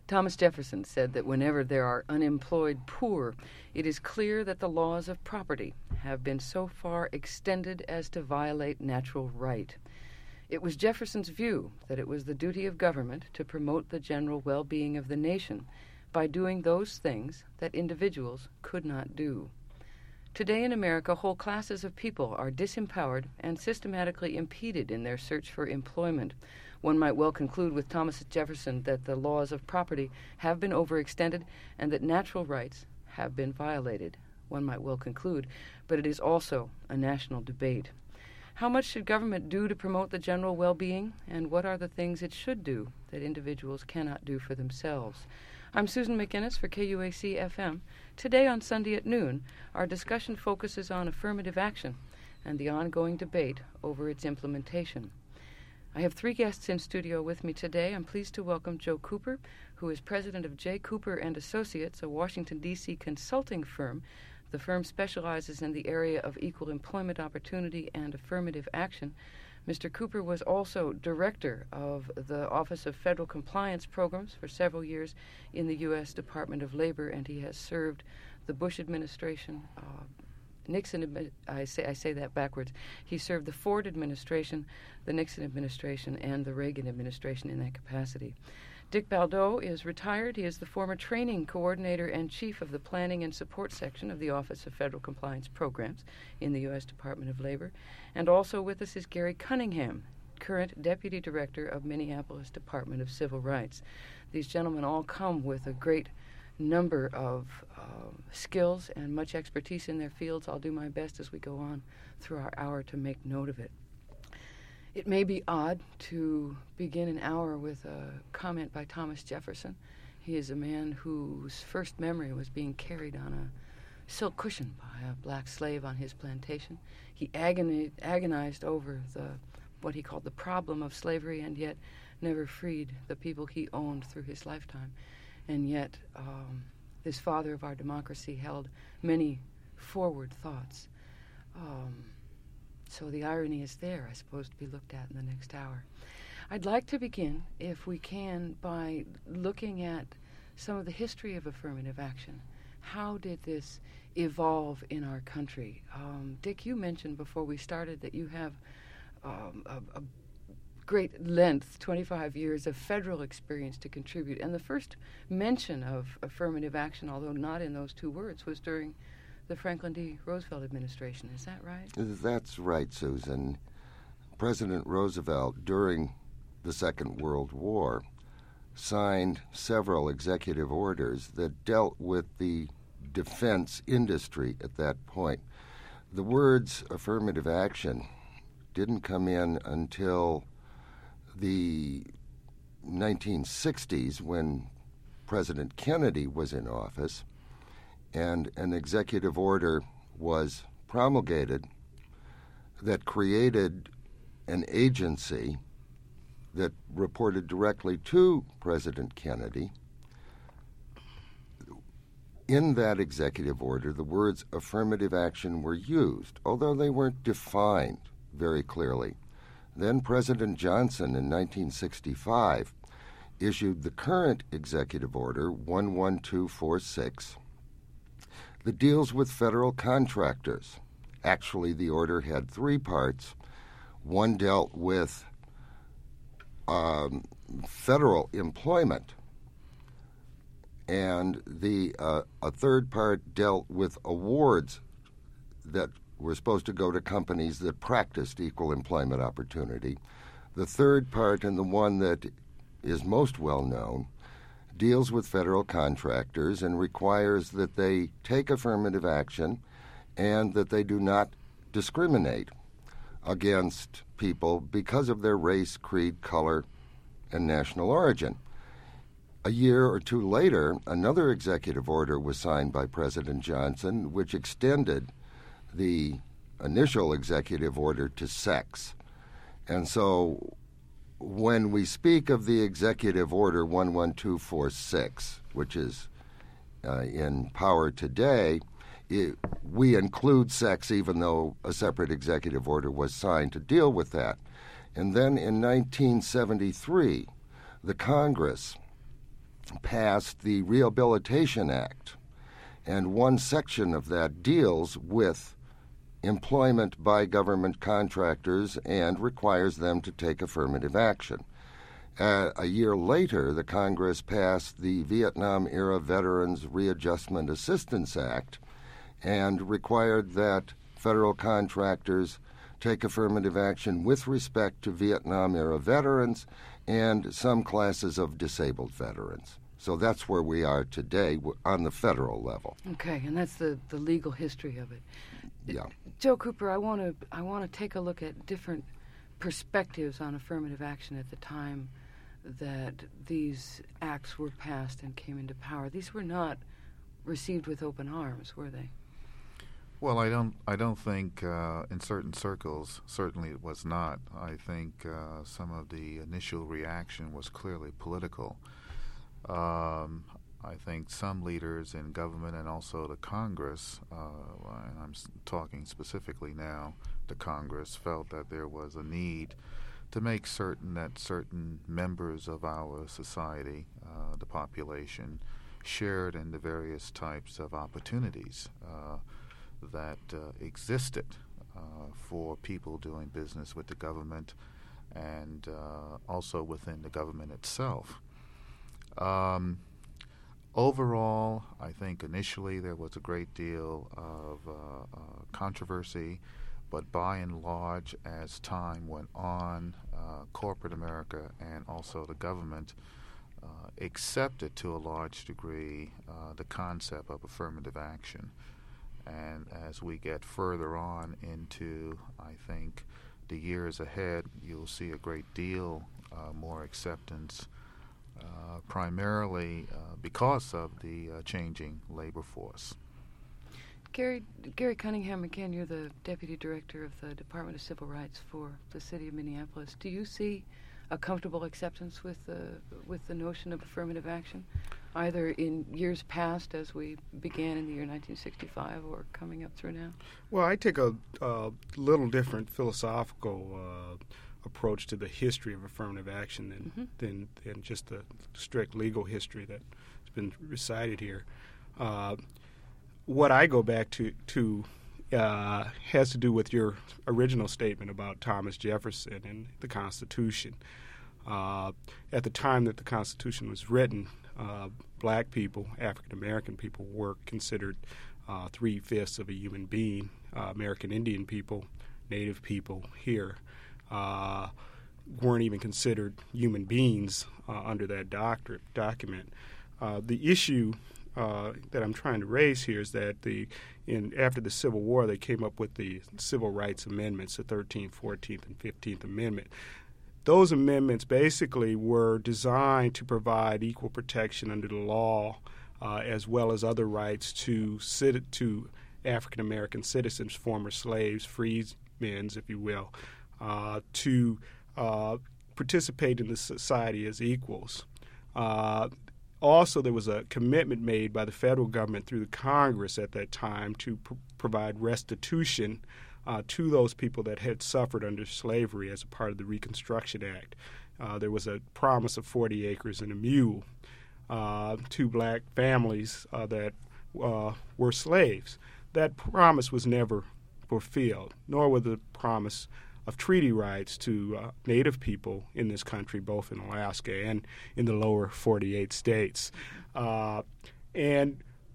Thomas Jefferson said that whenever there are unemployed poor, it is clear that the laws of property have been so far extended as to violate natural right. It was Jefferson's view that it was the duty of government to promote the general well-being of the nation by doing those things that individuals could not do. Today in America, whole classes of people are disempowered and systematically impeded in their search for employment. One might well conclude with Thomas Jefferson that the laws of property have been overextended and that natural rights have been violated. One might well conclude, but it is also a national debate. How much should government do to promote the general well-being, and what are the things it should do that individuals cannot do for themselves? I'm Susan McInnes for KUAC-FM. Today on Sunday at noon, our discussion focuses on affirmative action and the ongoing debate over its implementation. I have three guests in studio with me today. I'm pleased to welcome Joe Cooper, who is president of J. Cooper and Associates, a Washington, D.C. consulting firm. The firm specializes in the area of equal employment opportunity and affirmative action. Mr. Cooper was also director of the Office of Federal Compliance Programs for several years in the U.S. Department of Labor, and he has served the Bush administration, I say that backwards. He served the Ford administration, the Nixon administration, and the Reagan administration in that capacity. Dick Baldo is retired. He is the former training coordinator and chief of the Planning and Support Section of the Office of Federal Compliance Programs in the U.S. Department of Labor. And also with us is Gary Cunningham, current deputy director of Minneapolis Department of Civil Rights. These gentlemen all come with a great number of skills and much expertise in their fields. I'll do my best as we go on through our hour to make note of it. It may be odd to begin an hour with a comment by Thomas Jefferson. He is a man whose first memory was being carried on a silk cushion by a black slave on his plantation. He agonized over what he called the problem of slavery, and yet never freed the people he owned through his lifetime. And yet, this father of our democracy held many forward thoughts. So the irony is there, I suppose, to be looked at in the next hour. I'd like to begin, if we can, by looking at some of the history of affirmative action. How did this evolve in our country? Dick, you mentioned before we started that you have a great length, 25 years of federal experience to contribute. And the first mention of affirmative action, although not in those two words, was during the Franklin D. Roosevelt administration. Is that right? That's right, Susan. President Roosevelt, during the Second World War, signed several executive orders that dealt with the defense industry at that point. The words affirmative action didn't come in until the 1960s, when President Kennedy was in office, and an executive order was promulgated that created an agency that reported directly to President Kennedy. In that executive order, the words affirmative action were used, although they weren't defined very clearly. Then President Johnson in 1965 issued the current executive order 11246 that deals with federal contractors. Actually, the order had three parts. One dealt with federal employment, and a third part dealt with awards that were supposed to go to companies that practiced equal employment opportunity. The third part, and the one that is most well known, deals with federal contractors and requires that they take affirmative action and that they do not discriminate against people because of their race, creed, color, and national origin. A year or two later, another executive order was signed by President Johnson, which extended the initial executive order to sex. And so when we speak of the executive order 11246, which is in power today, we include sex even though a separate executive order was signed to deal with that. And then in 1973, the Congress passed the Rehabilitation Act, and one section of that deals with employment by government contractors and requires them to take affirmative action. A year later, the Congress passed the Vietnam-era Veterans Readjustment Assistance Act and required that federal contractors take affirmative action with respect to Vietnam-era veterans and some classes of disabled veterans. So that's where we are today on the federal level. Okay, and that's the legal history of it. Yeah. Joe Cooper, I want to take a look at different perspectives on affirmative action at the time that these acts were passed and came into power. These were not received with open arms, were they? Well, I don't think in certain circles, certainly it was not. I think some of the initial reaction was clearly political. I think some leaders in government and also the Congress, and I'm talking specifically now, the Congress felt that there was a need to make certain that certain members of our society, the population, shared in the various types of opportunities that existed for people doing business with the government and also within the government itself. Overall, I think initially there was a great deal of controversy, but by and large, as time went on, corporate America and also the government accepted to a large degree the concept of affirmative action. And as we get further on into, I think, the years ahead, you'll see a great deal more acceptance, primarily because of the changing labor force. Gary Cunningham, again, you're the Deputy Director of the Department of Civil Rights for the City of Minneapolis. Do you see a comfortable acceptance with the notion of affirmative action, either in years past as we began in the year 1965 or coming up through now? Well, I take a little different philosophical approach to the history of affirmative action than just the strict legal history that's been recited here. What I go back to has to do with your original statement about Thomas Jefferson and the Constitution. At the time that the Constitution was written, black people, African American people, were considered 3/5 of a human being. American Indian people, Native people here, weren't even considered human beings under that document. The issue that I'm trying to raise here is that after the Civil War, they came up with the Civil Rights Amendments, the 13th, 14th, and 15th Amendment. Those amendments basically were designed to provide equal protection under the law as well as other rights to African American citizens, former slaves, freedmen, if you will, to participate in the society as equals. Also, there was a commitment made by the federal government through the Congress at that time to provide restitution to those people that had suffered under slavery as a part of the Reconstruction Act. There was a promise of 40 acres and a mule to black families that were slaves. That promise was never fulfilled, nor was the promise of treaty rights to Native people in this country, both in Alaska and in the lower 48 states. And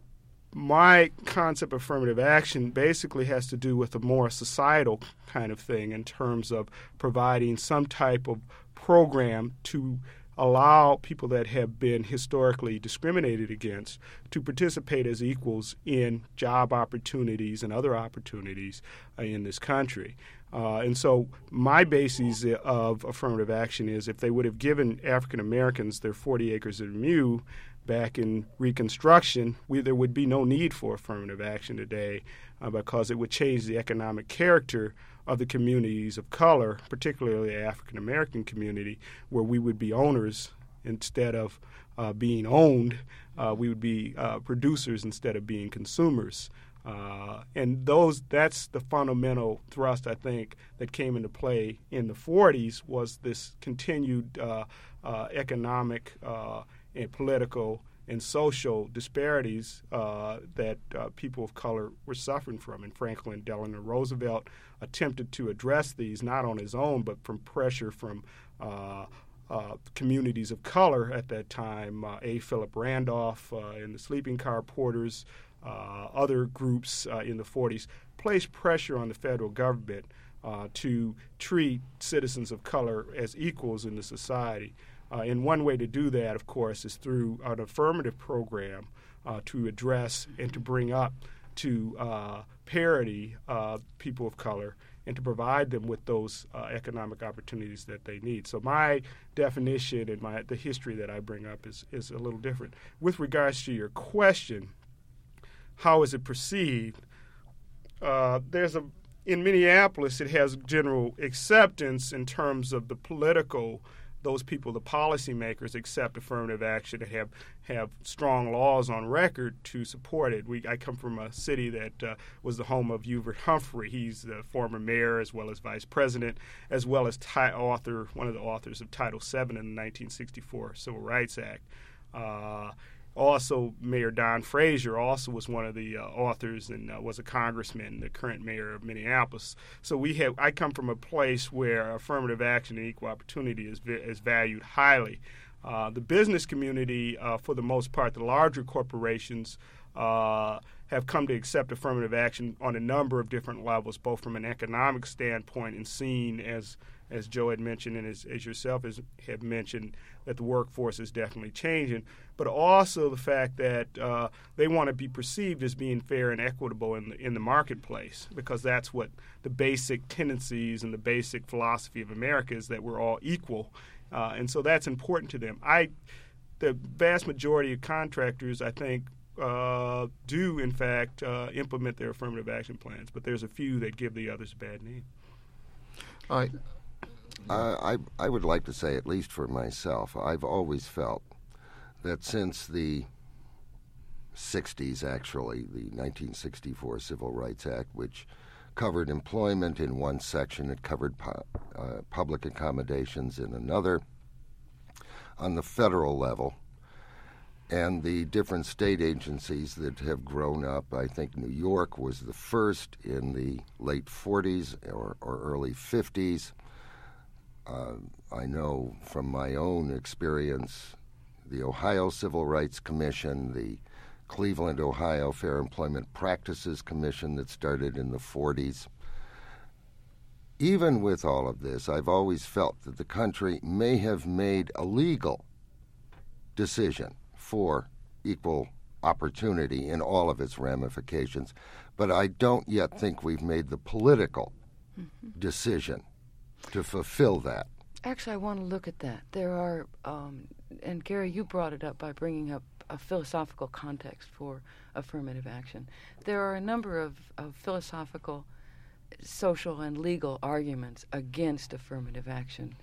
my concept of affirmative action basically has to do with a more societal kind of thing in terms of providing some type of program to allow people that have been historically discriminated against to participate as equals in job opportunities and other opportunities in this country. And so my basis of affirmative action is if they would have given African Americans their 40 acres and a mule back in Reconstruction, there would be no need for affirmative action today because it would change the economic character of the communities of color, particularly the African American community, where we would be owners instead of being owned. We would be producers instead of being consumers. And that's the fundamental thrust, I think, that came into play in the 40s was this continued economic and political and social disparities that people of color were suffering from. And Franklin Delano Roosevelt attempted to address these not on his own, but from pressure from communities of color at that time, A. Philip Randolph and the Sleeping Car Porters, other groups in the 40s, placed pressure on the federal government to treat citizens of color as equals in the society. And one way to do that, of course, is through an affirmative program to address and to bring up to parity people of color and to provide them with those economic opportunities that they need. So my definition and the history that I bring up is a little different. With regards to your question, how is it perceived? In Minneapolis, it has general acceptance in terms of the political. Those people, the policymakers, accept affirmative action and have strong laws on record to support it. I come from a city that was the home of Hubert Humphrey. He's the former mayor as well as vice president, as well as one of the authors of Title VII in the 1964 Civil Rights Act. Also, Mayor Don Frazier also was one of the authors and was a congressman, the current mayor of Minneapolis. So I come from a place where affirmative action and equal opportunity is valued highly. The business community, for the most part, the larger corporations have come to accept affirmative action on a number of different levels, both from an economic standpoint and seen as Joe had mentioned and as yourself have mentioned, that the workforce is definitely changing, but also the fact that they want to be perceived as being fair and equitable in the marketplace, because that's what the basic tendencies and the basic philosophy of America is, that we're all equal. And so that's important to them. The vast majority of contractors, I think, do, in fact, implement their affirmative action plans, but there's a few that give the others a bad name. I would like to say, at least for myself, I've always felt that since the 60s, actually, the 1964 Civil Rights Act, which covered employment in one section, it covered public accommodations in another, on the federal level, and the different state agencies that have grown up. I think New York was the first in the late 40s or early 50s. I know from my own experience, the Ohio Civil Rights Commission, the Cleveland, Ohio Fair Employment Practices Commission that started in the 40s. Even with all of this, I've always felt that the country may have made a legal decision for equal opportunity in all of its ramifications, but I don't yet think we've made the political decision to fulfill that. Actually, I want to look at that. There are, and Gary, you brought it up by bringing up a philosophical context for affirmative action. There are a number of philosophical, social, and legal arguments against affirmative action.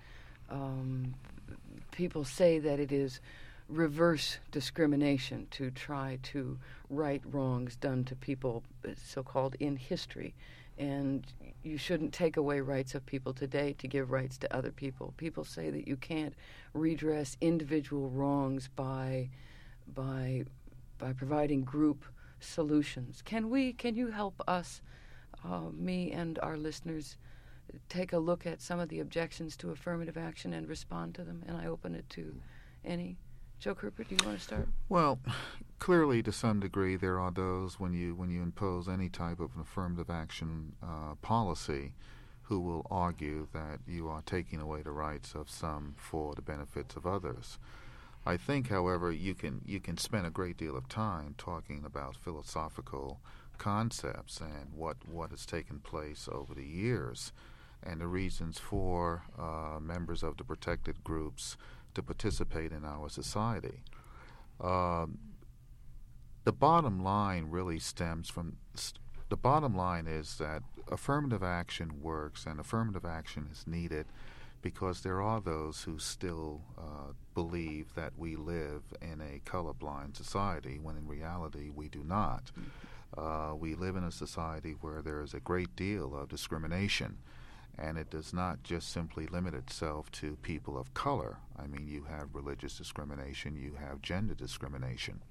People say that it is reverse discrimination to try to right wrongs done to people, so-called in history. And you shouldn't take away rights of people today to give rights to other people. People say that you can't redress individual wrongs by providing group solutions. Can you help us, me and our listeners, take a look at some of the objections to affirmative action and respond to them? And I open it to any. Joe Kerper, do you want to start? Well, clearly, to some degree, there are those when you impose any type of an affirmative action policy who will argue that you are taking away the rights of some for the benefits of others. I think, however, you can spend a great deal of time talking about philosophical concepts and what has taken place over the years and the reasons for members of the protected groups to participate in our society. The bottom line really stems from the bottom line is that affirmative action works and affirmative action is needed because there are those who still believe that we live in a colorblind society when in reality we do not. We live in a society where there is a great deal of discrimination, And it does not just simply limit itself to people of color. I mean, you have religious discrimination, you have gender discrimination.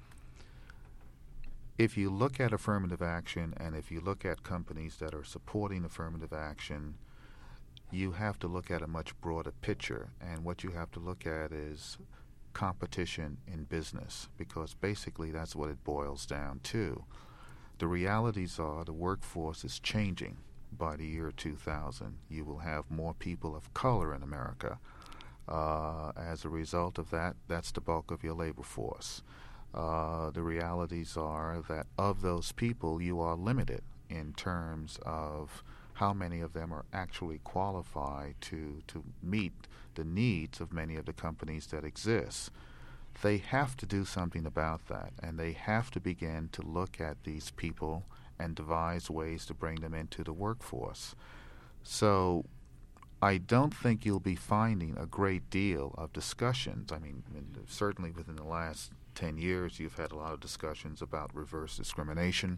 If you look at affirmative action and if you look at companies that are supporting affirmative action, you have to look at a much broader picture. And what you have to look at is competition in business, because basically that's what it boils down to. The realities are the workforce is changing. By the year 2000, you will have more people of color in America. As a result of that, that's the bulk of your labor force. The realities are that of those people, you are limited in terms of how many of them are actually qualified to meet the needs of many of the companies that exist. They have to do something about that, and they have to begin to look at these people and devise ways to bring them into the workforce. So I don't think you'll be finding a great deal of discussions. I mean, certainly within the last 10 years, you've had a lot of discussions about reverse discrimination.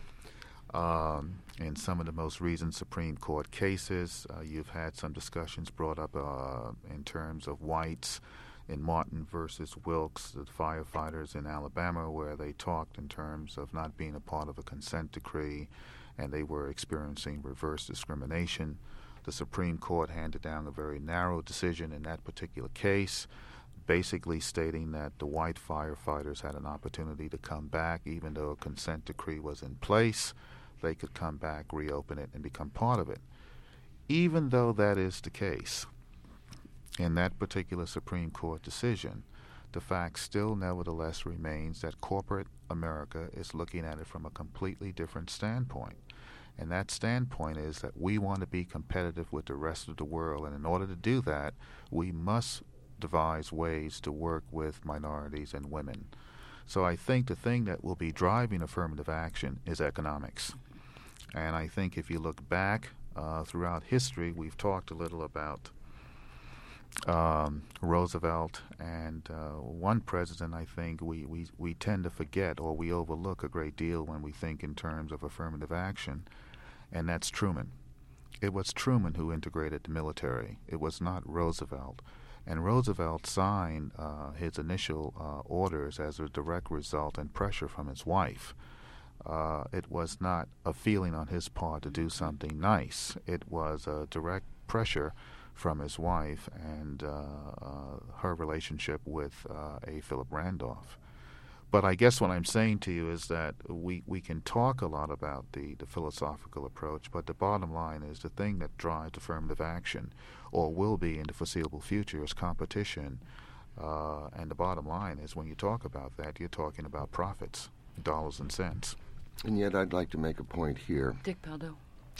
In some of the most recent Supreme Court cases, you've had some discussions brought up in terms of whites in Martin versus Wilkes, the firefighters in Alabama, where they talked in terms of not being a part of a consent decree, and they were experiencing reverse discrimination. The Supreme Court handed down a very narrow decision in that particular case, basically stating that the white firefighters had an opportunity to come back, even though a consent decree was in place. They could come back, reopen it, and become part of it. Even though that is the case, in that particular Supreme Court decision, the fact still nevertheless remains that corporate America is looking at it from a completely different standpoint. And that standpoint is that we want to be competitive with the rest of the world, and in order to do that, we must devise ways to work with minorities and women. So I think the thing that will be driving affirmative action is economics. And I think if you look back throughout history, we've talked a little about Roosevelt and one president. I think we tend to forget, or we overlook a great deal when we think in terms of affirmative action, and that's Truman. It was Truman who integrated the military. It was not Roosevelt. And Roosevelt signed his initial orders as a direct result and pressure from his wife. It was not a feeling on his part to do something nice. It was a direct pressure from his wife and her relationship with A. Philip Randolph. But I guess what I'm saying to you is that we can talk a lot about the philosophical approach, but the bottom line is the thing that drives affirmative action, or will be in the foreseeable future, is competition. And the bottom line is when you talk about that, you're talking about profits, dollars and cents. And yet I'd like to make a point here. Dick Paldo.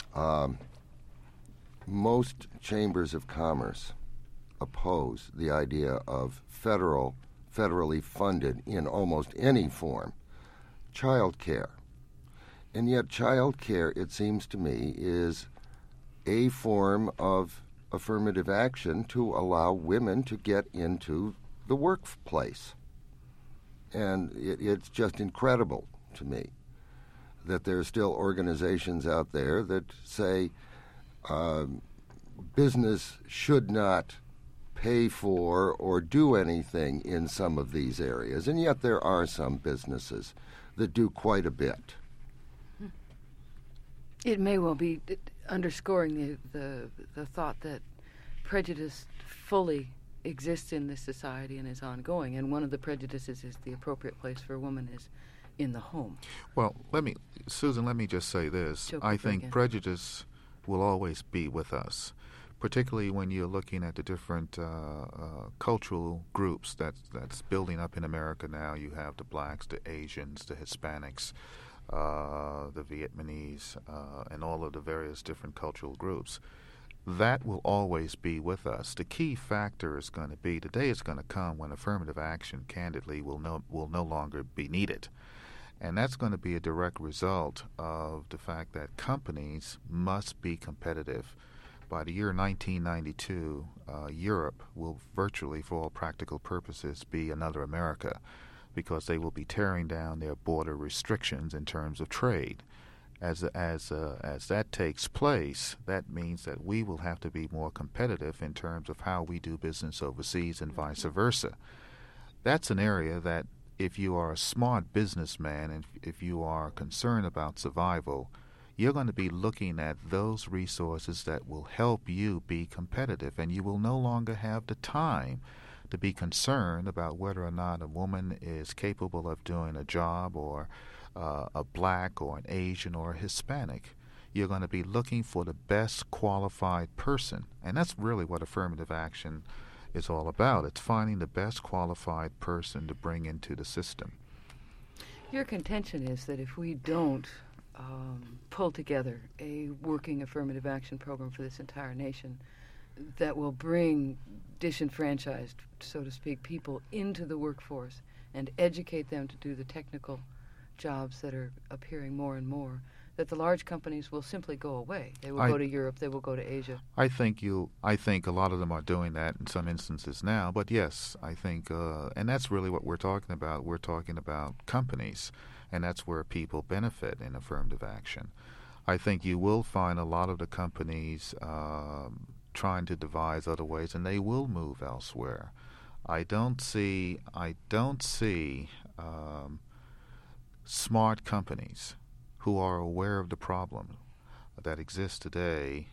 Most chambers of commerce oppose the idea of federally funded, in almost any form, child care. And yet child care, it seems to me, is a form of affirmative action to allow women to get into the workplace. And it's just incredible to me that there are still organizations out there that say business should not pay for or do anything in some of these areas, and yet there are some businesses that do quite a bit. It may well be underscoring the thought that prejudice fully exists in this society and is ongoing, and one of the prejudices is the appropriate place for a woman is in the home. Well, Susan, let me just say this. I think prejudice will always be with us, particularly when you're looking at the different cultural groups that's building up in America now. You have the blacks, the Asians, the Hispanics, the Vietnamese, and all of the various different cultural groups. That will always be with us. The key factor is going to be the day is going to come when affirmative action, candidly, will no longer be needed. And that's going to be a direct result of the fact that companies must be competitive. By the year 1992, Europe will virtually, for all practical purposes, be another America, because they will be tearing down their border restrictions in terms of trade. As that takes place, that means that we will have to be more competitive in terms of how we do business overseas and vice versa. That's an area that if you are a smart businessman and if you are concerned about survival, you're going to be looking at those resources that will help you be competitive, and you will no longer have the time to be concerned about whether or not a woman is capable of doing a job, or a black or an Asian or a Hispanic. You're going to be looking for the best qualified person, and that's really what affirmative action is all about. It's finding the best qualified person to bring into the system. Your contention is that if we don't pull together a working affirmative action program for this entire nation that will bring disenfranchised, so to speak, people into the workforce and educate them to do the technical jobs that are appearing more and more, that the large companies will simply go away. They will go to Europe, they will go to Asia. I think a lot of them are doing that in some instances now, but yes, I think, and that's really what we're talking about. We're talking about companies, and that's where people benefit in affirmative action. I think you will find a lot of the companies trying to devise other ways, and they will move elsewhere. I don't see smart companies who are aware of the problem that exists today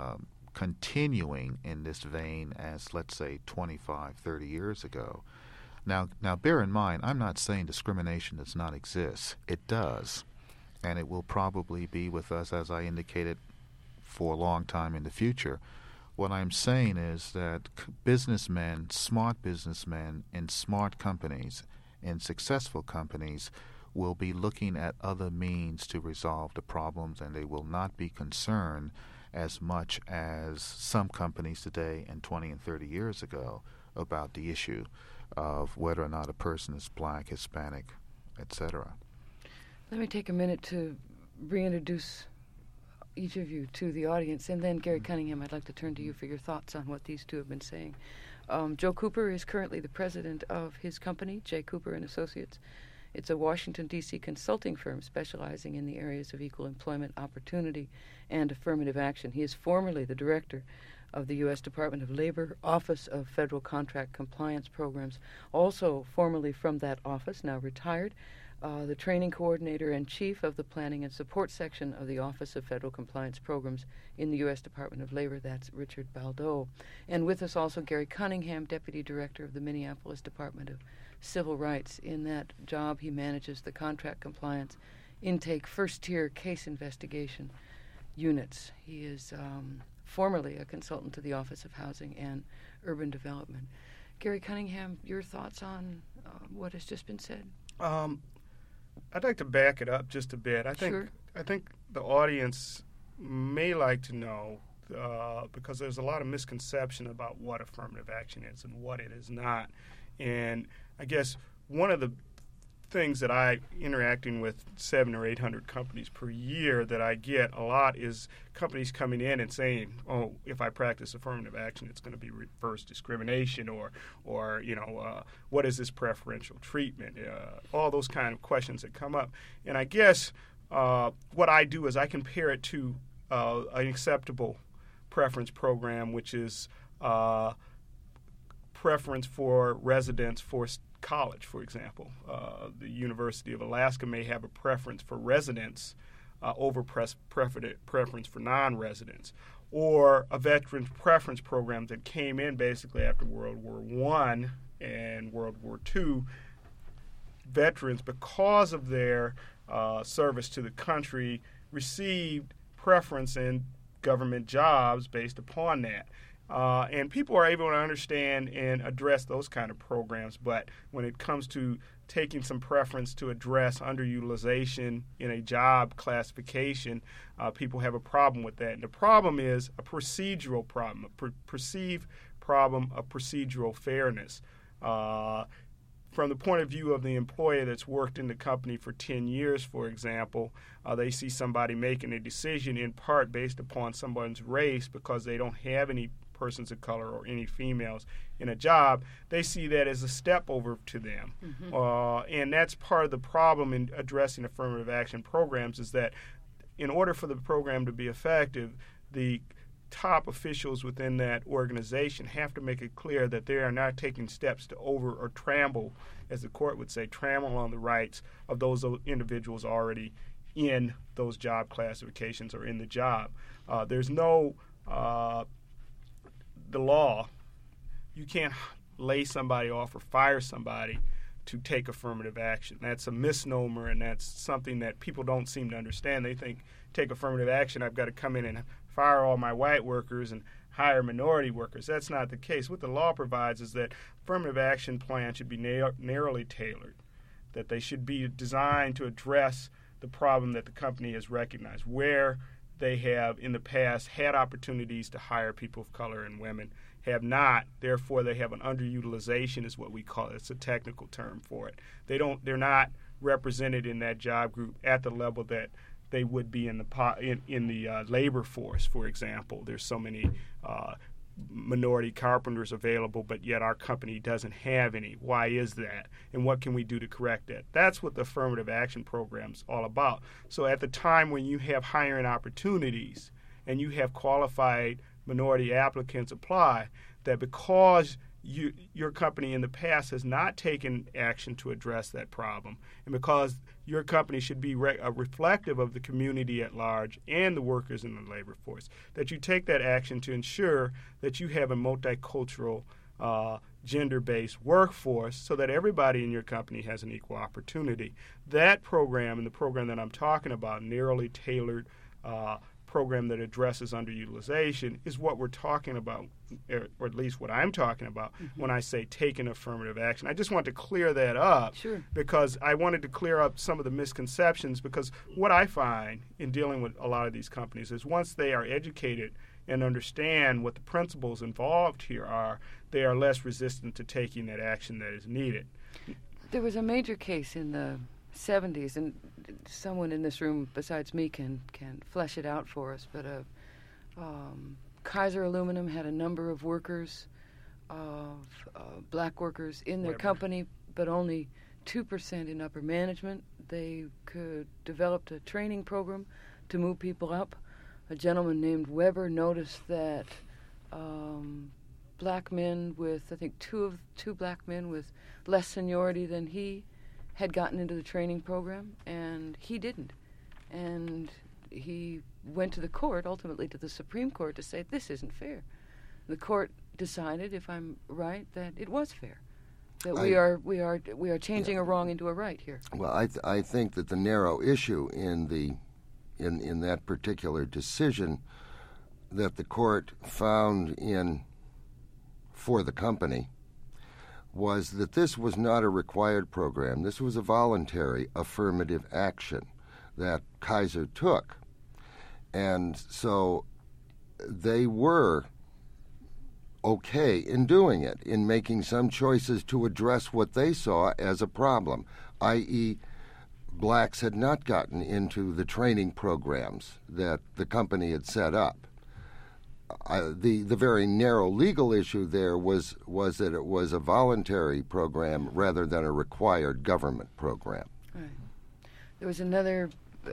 continuing in this vein as, let's say, 25, 30 years ago. Now bear in mind, I'm not saying discrimination does not exist. It does, and it will probably be with us, as I indicated, for a long time in the future. What I'm saying is that businessmen, smart businessmen in smart companies, in successful companies, will be looking at other means to resolve the problems, and they will not be concerned as much as some companies today and 20 and 30 years ago about the issue of whether or not a person is black, Hispanic, etc. Let me take a minute to reintroduce each of you to the audience, and then Gary Cunningham, I'd like to turn to you for your thoughts on what these two have been saying. Joe Cooper is currently the president of his company, J. Cooper and Associates. It's a Washington, D.C. consulting firm specializing in the areas of equal employment opportunity and affirmative action. He is formerly the director of the U.S. Department of Labor Office of Federal Contract Compliance Programs, also formerly from that office, now retired, the training coordinator and chief of the planning and support section of the Office of Federal Compliance Programs in the U.S. Department of Labor. That's Richard Baldo. And with us also Gary Cunningham, deputy director of the Minneapolis Department of Civil Rights. In that job, he manages the contract compliance, intake, first-tier case investigation units. He is formerly a consultant to the Office of Housing and Urban Development. Gary Cunningham, your thoughts on what has just been said? I'd like to back it up just a bit. I think the audience may like to know, because there's a lot of misconception about what affirmative action is and what it is not. And I guess one of the things that I, interacting with 700 or 800 companies per year, that I get a lot is companies coming in and saying, "Oh, if I practice affirmative action, it's going to be reverse discrimination," or what is this preferential treatment? All those kind of questions that come up. And I guess what I do is I compare it to an acceptable preference program, which is preference for residents for college, for example. The University of Alaska may have a preference for residents over preference for non-residents, or a veterans preference program that came in basically after World War I and World War II. Veterans, because of their service to the country, received preference in government jobs based upon that. And people are able to understand and address those kind of programs, but when it comes to taking some preference to address underutilization in a job classification, people have a problem with that. And the problem is a procedural problem, a perceived problem of procedural fairness. From the point of view of the employer that's worked in the company for 10 years, for example, they see somebody making a decision in part based upon someone's race because they don't have any persons of color or any females in a job. They see that as a step over to them. Mm-hmm. And that's part of the problem in addressing affirmative action programs, is that in order for the program to be effective, the top officials within that organization have to make it clear that they are not taking steps to over or trample, as the court would say, trample on the rights of those individuals already in those job classifications or in the job. There's no, the law, you can't lay somebody off or fire somebody to take affirmative action. That's a misnomer, and that's something that people don't seem to understand. They think, take affirmative action, I've got to come in and fire all my white workers and hire minority workers. That's not the case. What the law provides is that affirmative action plans should be narrowly tailored, that they should be designed to address the problem that the company has recognized, where they have in the past had opportunities to hire people of color and women, have not. Therefore, they have an underutilization, is what we call it. It's a technical term for it. They're not represented in that job group at the level that they would be in the labor force, for example. There's so many minority carpenters available, but yet our company doesn't have any. Why is that? And what can we do to correct that? That's what the affirmative action program's all about. So at the time when you have hiring opportunities and you have qualified minority applicants apply, that because your company in the past has not taken action to address that problem, and because your company should be reflective of the community at large and the workers in the labor force, that you take that action to ensure that you have a multicultural, gender-based workforce so that everybody in your company has an equal opportunity. That program and the program that I'm talking about, narrowly tailored program that addresses underutilization, is what we're talking about, or at least what I'm talking about when I say taking affirmative action. I just want to clear that up because I wanted to clear up some of the misconceptions, because what I find in dealing with a lot of these companies is once they are educated and understand what the principles involved here are, they are less resistant to taking that action that is needed. There was a major case in the 70s, and someone in this room besides me can flesh it out for us, but Kaiser Aluminum had a number of workers, black workers in their company, but only 2% in upper management. They could develop a training program to move people up. A gentleman named Weber noticed that black men with, I think, two black men with less seniority than he had gotten into the training program, and he didn't. And he went to the court, ultimately to the Supreme Court, to say, this isn't fair. The court decided, if I'm right, that it was fair, that we are changing a wrong into a right here. Well, I think that the narrow issue in that particular decision that the court found for the company was that this was not a required program. This was a voluntary affirmative action that Kaiser took. And so they were okay in doing it, in making some choices to address what they saw as a problem, i.e., blacks had not gotten into the training programs that the company had set up. The very narrow legal issue there was that it was a voluntary program rather than a required government program. Right. There was another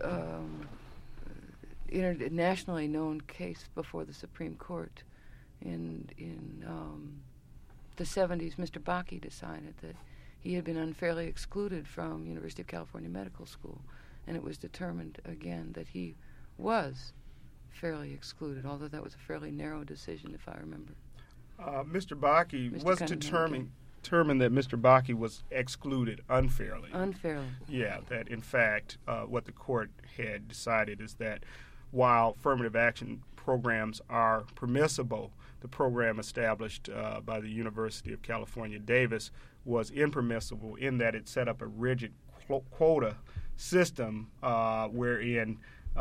internationally known case before the Supreme Court in the 70s. Mr. Bakke decided that he had been unfairly excluded from University of California Medical School, and it was determined again that he was fairly excluded, although that was a fairly narrow decision, if I remember. Mr. Bakke was determined that Mr. Bakke was excluded unfairly. Unfairly. Yeah, that in fact what the court had decided is that while affirmative action programs are permissible, the program established by the University of California, Davis, was impermissible in that it set up a rigid quota system wherein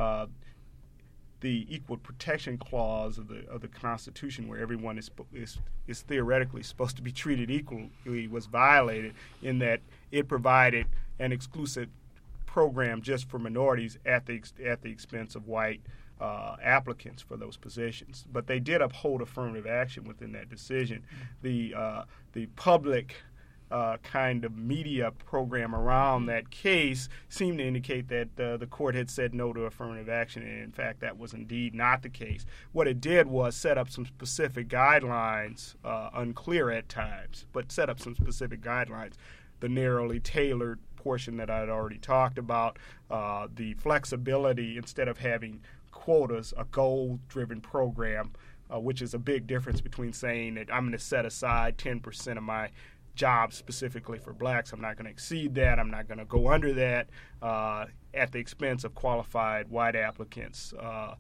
the Equal Protection Clause of the Constitution, where everyone is theoretically supposed to be treated equally, was violated in that it provided an exclusive program just for minorities at the expense of white applicants for those positions. But they did uphold affirmative action within that decision. The public kind of media program around that case seemed to indicate that the court had said no to affirmative action, and in fact that was indeed not the case. What it did was set up some specific guidelines, unclear at times, but set up some specific guidelines. The narrowly tailored portion that I had already talked about, the flexibility, instead of having quotas, a goal-driven program, which is a big difference between saying that I'm going to set aside 10% of my jobs specifically for blacks. I'm not going to exceed that. I'm not going to go under that at the expense of qualified white applicants.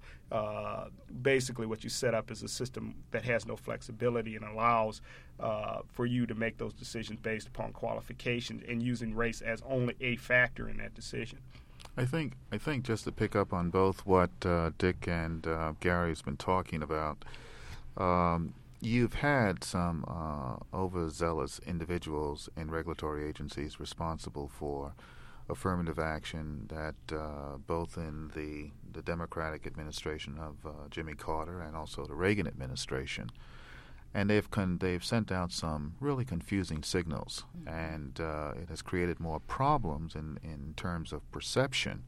Basically, what you set up is a system that has no flexibility and allows for you to make those decisions based upon qualifications and using race as only a factor in that decision. I think just to pick up on both what Dick and Gary has been talking about, you've had some overzealous individuals in regulatory agencies responsible for affirmative action that both in the Democratic administration of Jimmy Carter and also the Reagan administration. And they've sent out some really confusing signals, and it has created more problems in terms of perception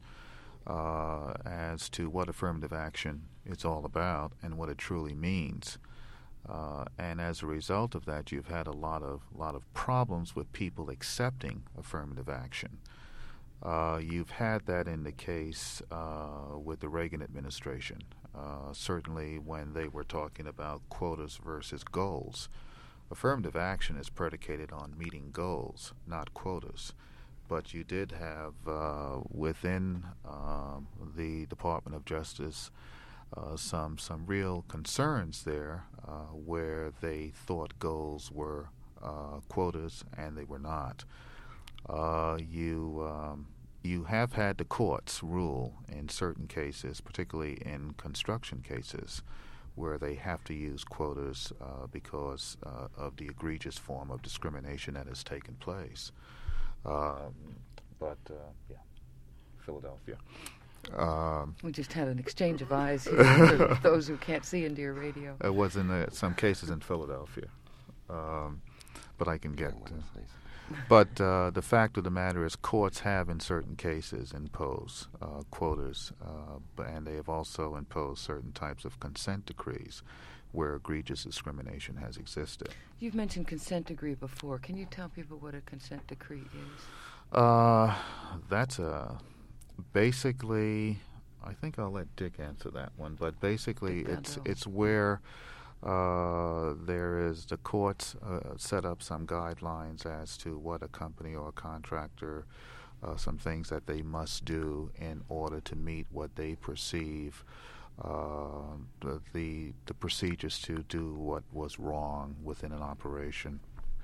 as to what affirmative action is all about and what it truly means. And as a result of that, you've had a lot of problems with people accepting affirmative action. You've had that in the case with the Reagan administration. Certainly when they were talking about quotas versus goals. Affirmative action is predicated on meeting goals, not quotas. But you did have within the Department of Justice some real concerns there where they thought goals were quotas and they were not. You have had the courts rule in certain cases, particularly in construction cases, where they have to use quotas because of the egregious form of discrimination that has taken place. Philadelphia. We just had an exchange of eyes here for those who can't see into your radio. It was in some cases in Philadelphia, but I can get... But the fact of the matter is courts have in certain cases imposed quotas, and they have also imposed certain types of consent decrees where egregious discrimination has existed. You've mentioned consent decree before. Can you tell people what a consent decree is? That's basically, I think I'll let Dick answer that one, but basically it's where there is the courts set up some guidelines as to what a company or a contractor, some things that they must do in order to meet what they perceive the procedures to do what was wrong within an operation.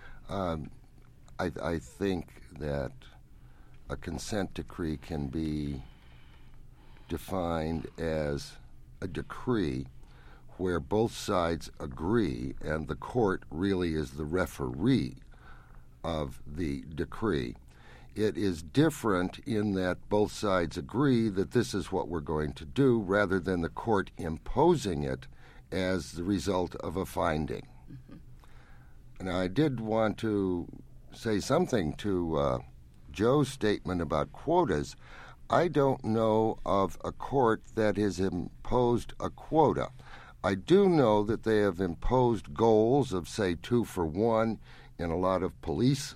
I think that a consent decree can be defined as a decree where both sides agree, and the court really is the referee of the decree. It is different in that both sides agree that this is what we're going to do, rather than the court imposing it as the result of a finding. Mm-hmm. Now, I did want to say something to Joe's statement about quotas. I don't know of a court that has imposed a quota. I do know that they have imposed goals of, say, 2 for 1 in a lot of police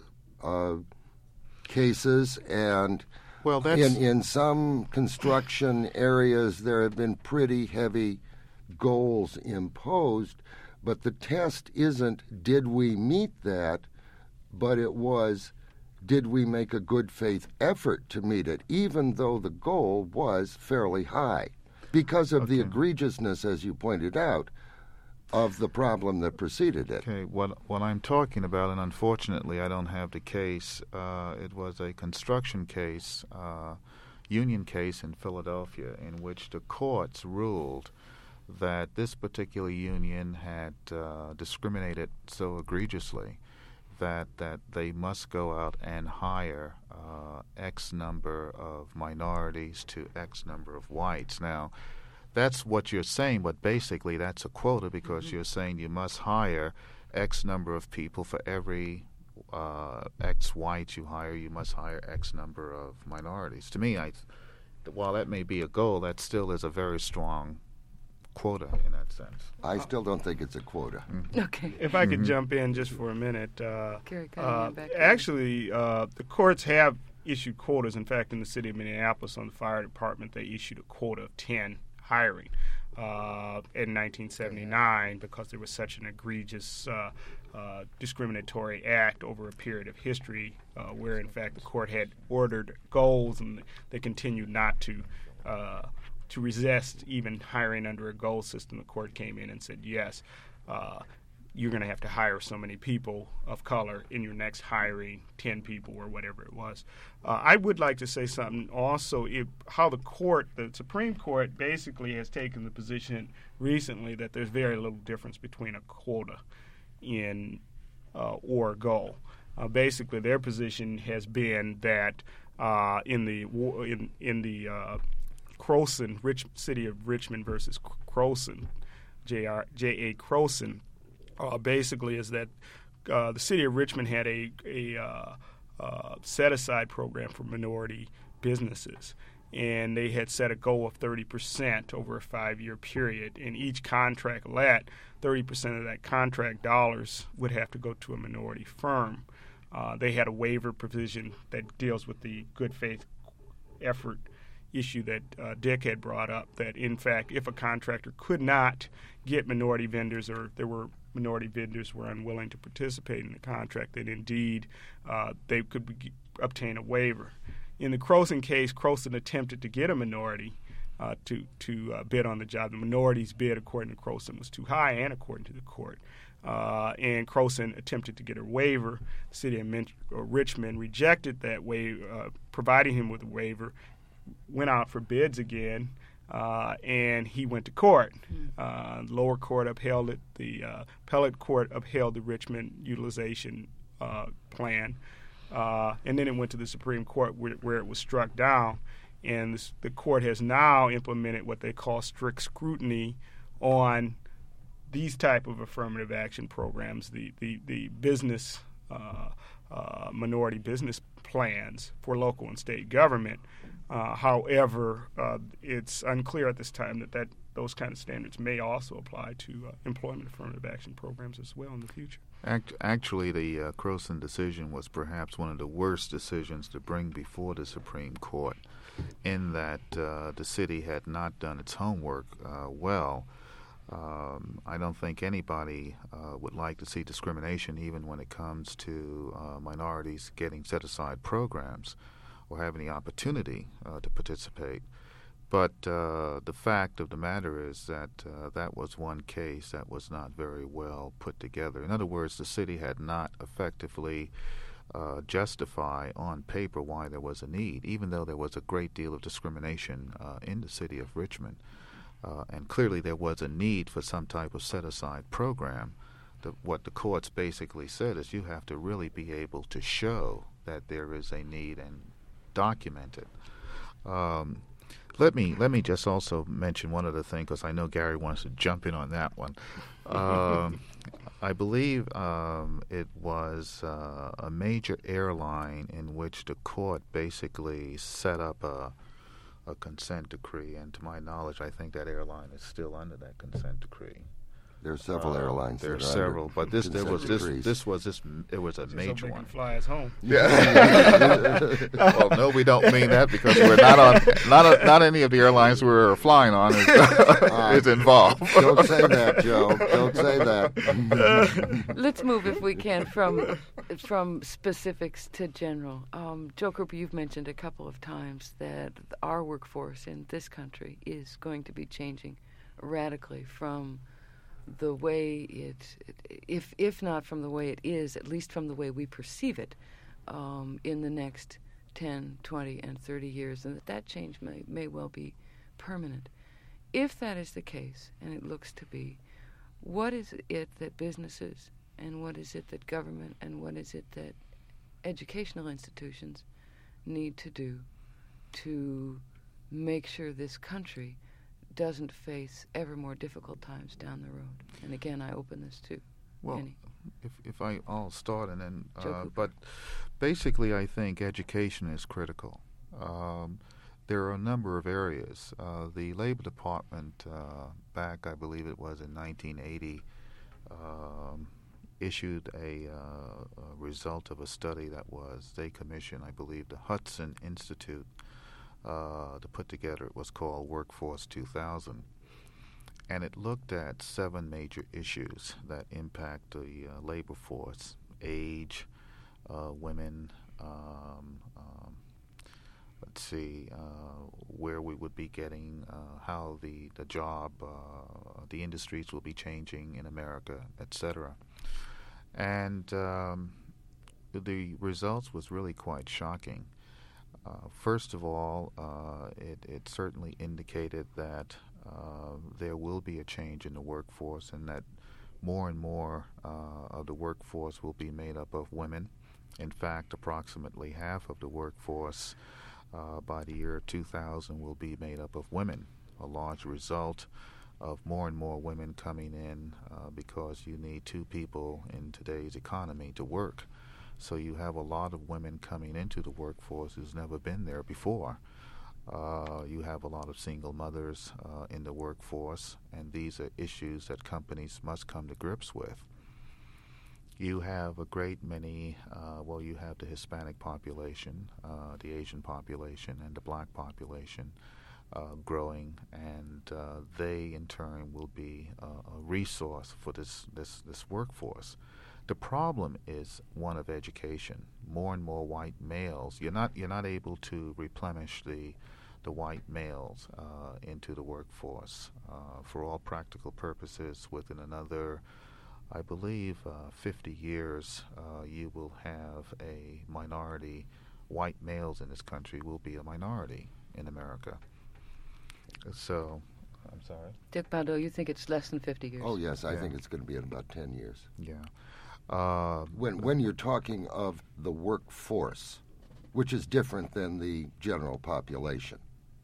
cases, and in some construction areas there have been pretty heavy goals imposed, but the test isn't did we meet that, but it was did we make a good faith effort to meet it, even though the goal was fairly high. Because of the egregiousness, as you pointed out, of the problem that preceded it. Okay, what I'm talking about, and unfortunately I don't have the case, it was a construction case, union case in Philadelphia, in which the courts ruled that this particular union had discriminated so egregiously that they must go out and hire X number of minorities to X number of whites. Now, that's what you're saying, but basically that's a quota, because you're saying you must hire X number of people for every X whites you hire, you must hire X number of minorities. To me, while that may be a goal, that still is a very strong quota in that sense. I still don't think it's a quota. Okay. If I could jump in just for a minute. Gary Cunningham back there. Actually, the courts have issued quotas. In fact, in the city of Minneapolis, on the fire department, they issued a quota of 10 hiring in 1979 because there was such an egregious discriminatory act over a period of history where, in fact, the court had ordered goals, and they continued not to resist even hiring under a goal system. The court came in and said, yes, you're going to have to hire so many people of color in your next hiring, 10 people or whatever it was. I would like to say something also, how the Supreme Court basically has taken the position recently that there's very little difference between a quota or a goal. Basically, their position has been that in the Croson, city of Richmond versus Croson, J.A. Croson, basically is that the city of Richmond had a set-aside program for minority businesses, and they had set a goal of 30% over a 5-year period. In each contract let, 30% of that contract dollars would have to go to a minority firm. They had a waiver provision that deals with the good faith effort issue that Dick had brought up, that in fact if a contractor could not get minority vendors, or there were minority vendors were unwilling to participate in the contract, then indeed they could obtain a waiver. In the Croson case, Croson attempted to get a minority to bid on the job. The minority's bid, according to Croson, was too high, and according to the court. And Croson attempted to get a waiver. The city of Richmond rejected that waiver, providing him with a waiver, went out for bids again, and he went to court. Lower court upheld it. The appellate court upheld the Richmond utilization plan. And then it went to the Supreme Court where it was struck down. And the court has now implemented what they call strict scrutiny on these type of affirmative action programs, the business, minority business plans for local and state government. However, it's unclear at this time that those kind of standards may also apply to employment affirmative action programs as well in the future. Actually, the Croson decision was perhaps one of the worst decisions to bring before the Supreme Court, in that the city had not done its homework well. I don't think anybody would like to see discrimination, even when it comes to minorities getting set-aside programs or having the opportunity to participate. But the fact of the matter is that that was one case that was not very well put together. In other words, the city had not effectively justify on paper why there was a need, even though there was a great deal of discrimination in the city of Richmond. And clearly there was a need for some type of set-aside program. What the courts basically said is you have to really be able to show that there is a need and document it. Let me just also mention one other thing, because I know Gary wants to jump in on that one. I believe it was a major airline in which the court basically set up a consent decree, and to my knowledge, I think that airline is still under that consent decree. There are several airlines. There are several, but it was a major so one. Fly us home. Yeah. Well, no, we don't mean that, because we're not on. Not any of the airlines we're flying on is involved. Don't say that, Joe. Don't say that. Let's move, if we can, from specifics to general. Joe Cooper, you've mentioned a couple of times that our workforce in this country is going to be changing radically from the way if not from the way it is, at least from the way we perceive it in the next 10, 20, and 30 years, and that change may well be permanent. If that is the case, and it looks to be, what is it that businesses, and what is it that government, and what is it that educational institutions need to do to make sure this country doesn't face ever more difficult times down the road? And again, I open this to Well, Any? if I'll start and then, Joe Cooper. but basically, I think education is critical. There are a number of areas. The Labor Department, back I believe it was in 1980, issued a result of a study that was they commissioned, I believe, the Hudson Institute to put together. It was called Workforce 2000. And it looked at 7 major issues that impact the labor force: age, women, where we would be getting, how the job, the industries will be changing in America, etc. And the results was really quite shocking. First of all, it certainly indicated that there will be a change in the workforce, and that more and more of the workforce will be made up of women. In fact, approximately half of the workforce by the year 2000 will be made up of women, a large result of more and more women coming in because you need 2 people in today's economy to work. So you have a lot of women coming into the workforce who's never been there before. You have a lot of single mothers in the workforce, and these are issues that companies must come to grips with. You have a great many, you have the Hispanic population, the Asian population, and the black population growing, and they in turn will be a resource for this workforce. The problem is one of education. More and more white males. You're not able to replenish the white males into the workforce. For all practical purposes, within another, I believe, 50 years, you will have a minority. White males in this country will be a minority in America. So, I'm sorry. Dick Baudeau, you think it's less than 50 years? Oh, yes, I think it's going to be in about 10 years. Yeah. When you're talking of the workforce, which is different than the general population.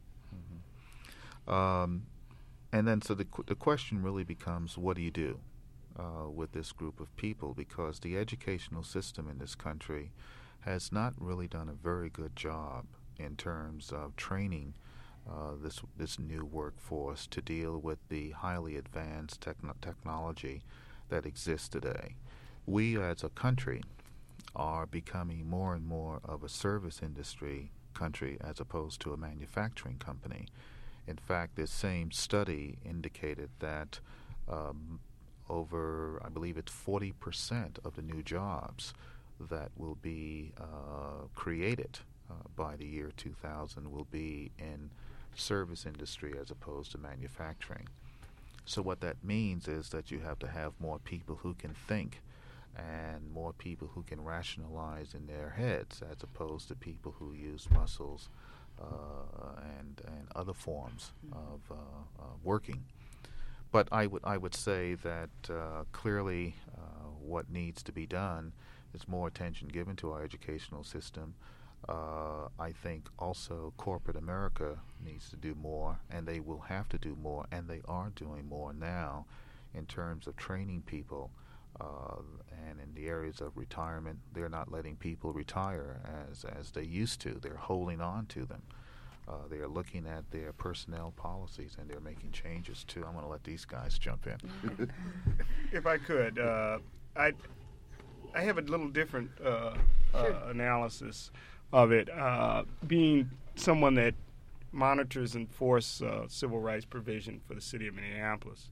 Mm-hmm. And then so the question really becomes, what do you do with this group of people? Because the educational system in this country has not really done a very good job in terms of training this new workforce to deal with the highly advanced technology that exists today. We as a country are becoming more and more of a service industry country as opposed to a manufacturing company. In fact, this same study indicated that over, I believe it's 40% of the new jobs that will be created by the year 2000 will be in service industry as opposed to manufacturing. So what that means is that you have to have more people who can think and more people who can rationalize in their heads as opposed to people who use muscles and other forms of working. But I would say that clearly what needs to be done is more attention given to our educational system. I think also corporate America needs to do more, and they will have to do more, and they are doing more now in terms of training people. And in the areas of retirement, they're not letting people retire as they used to. They're holding on to them. They are looking at their personnel policies, and they're making changes too. I'm going to let these guys jump in. If I could, I have a little different analysis of it. Being someone that monitors and enforces civil rights provision for the city of Minneapolis,